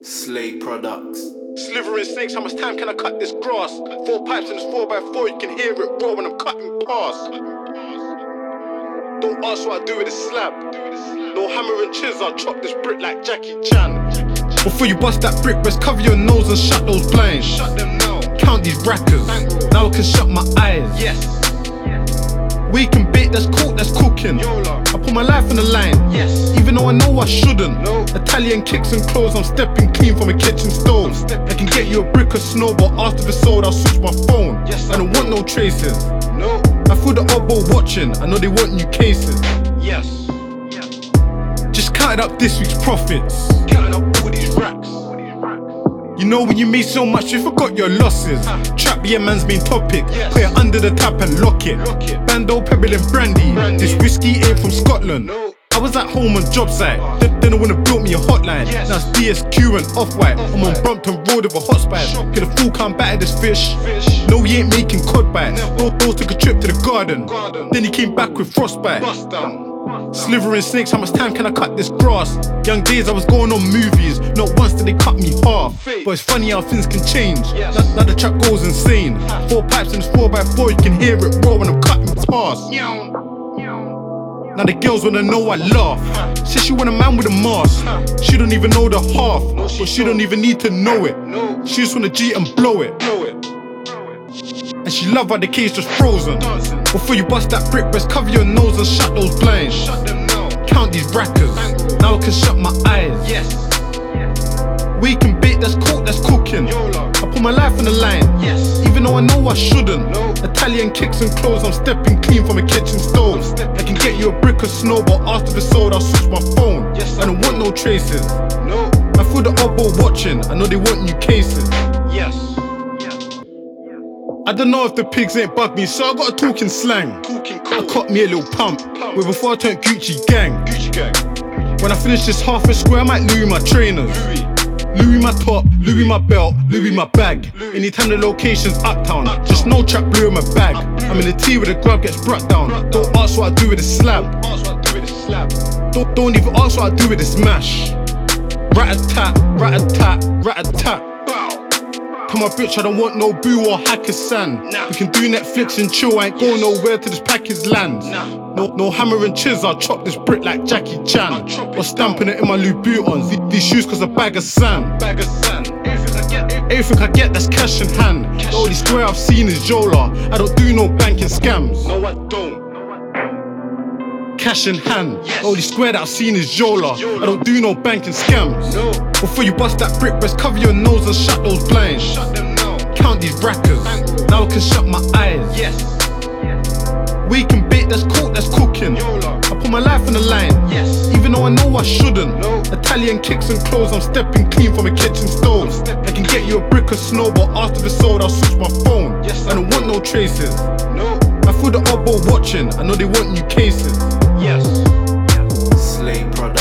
Slay Products. Slithering snakes, how much time can I cut this grass? 4 pipes in this 4x4, you can hear it roll when I'm cutting past. Don't ask what I do with this slab. No hammer and chisel, I'll chop this brick like Jackie Chan. Before you bust that brick, best cover your nose and shut those blinds. Shut them now. Count these rackers, now I can shut my eyes. Yes. We can bait, that's cooked, that's cooking. Yola. I put my life on the line, Yes. even though I know I shouldn't. No. Italian kicks and clothes, I'm stepping clean from a kitchen stove. I can get you a brick of snow, but after the sold, I'll switch my phone. Yes, I don't want no traces. No. I feel the elbow watching, I know they want new cases. Yes. Just counted up this week's profits. Counting up all these racks. You know when you made so much, you forgot your losses. Trap be a man's main topic. Yes. Put it under the tap and lock it. Bando, pebble and brandy. This whiskey ain't from Scotland. No. I was at home on job site. Then I wanna built me a hotline. Yes. Now it's DSQ and Off-White. I'm on Brompton Road with a hot spice. Get a full count back of this fish. No, he ain't making cod bites. Those took a trip to the garden. Then he came back with frostbite. Bust down. Slithering snakes, how much time can I cut this grass? Young days I was going on movies, not once did they cut me half. But it's funny how things can change, Yes. now the trap goes insane. 4 pipes in this 4x4, you can hear it roll when I'm cutting past. Now the girls wanna know I laugh. Says she want a man with a mask. She don't even know the half, but she don't even need to know it. No. She just wanna G and blow it. Blow it. And she love how the cage just frozen. Dancing. Before you bust that brick, best cover your nose and shut those blinds. Shut them now. Count these rackers, now I can shut my eyes. Yes. We can bait, that's cooked, that's cooking. Yola. I put my life on the line, Yes. even though I know I shouldn't. No. Italian kicks and clothes, I'm stepping clean from a kitchen stove. I can get you a brick of snow, but after the sold, I'll switch my phone. Yes, I don't want no traces. No. I feel the elbow watching, I know they want new cases. Yes. I don't know if the pigs ain't bug me, so I gotta talk in slang. Talking I cold. caught me a little pump, where before I turned Gucci gang. Gucci gang. When I finish this half a square, I might Louis my trainers. Louis my top, Louis my belt, Louis my bag. Anytime the location's uptown, just no trap blue in my bag. I'm in the tea where the grub gets brought down. Don't ask what I do with this slab. Ask what I do with this slab. Don't even ask what I do with this mash. Rat-a-tat, rat-a-tat, rat-a-tat. Bow. Tell my bitch I don't want no boo or Hakkasan. Nah. We can do Netflix and chill, I ain't going nowhere till this package lands. Nah. No hammer and chisel, I'll chop this brick like Jackie Chan. chop it Or stamping it in my Louboutins. These shoes cause a bag of sand. Bag of sand. Everything I get. Everything I get that's cash in hand. The only square I've seen is Jola. I don't do no banking scams. No, I don't. Cash in hand. Yes. The only square that I've seen is Jola. I don't do no banking scams. No. Before you bust that brick, best cover your nose and shut those blinds. Shut them now. Count these rackers, now I can shut my eyes. Yes. We can bait, that's cooked, that's cooking. Yola. I put my life on the line, Yes. even though I know I shouldn't. No. Italian kicks and clothes, I'm stepping clean from a kitchen stove. I can get you a brick of snow, but after the sold, I'll switch my phone. Yes, I don't want no traces. No. I feel the elbow watching, I know they want new cases. Yes. Slay Products.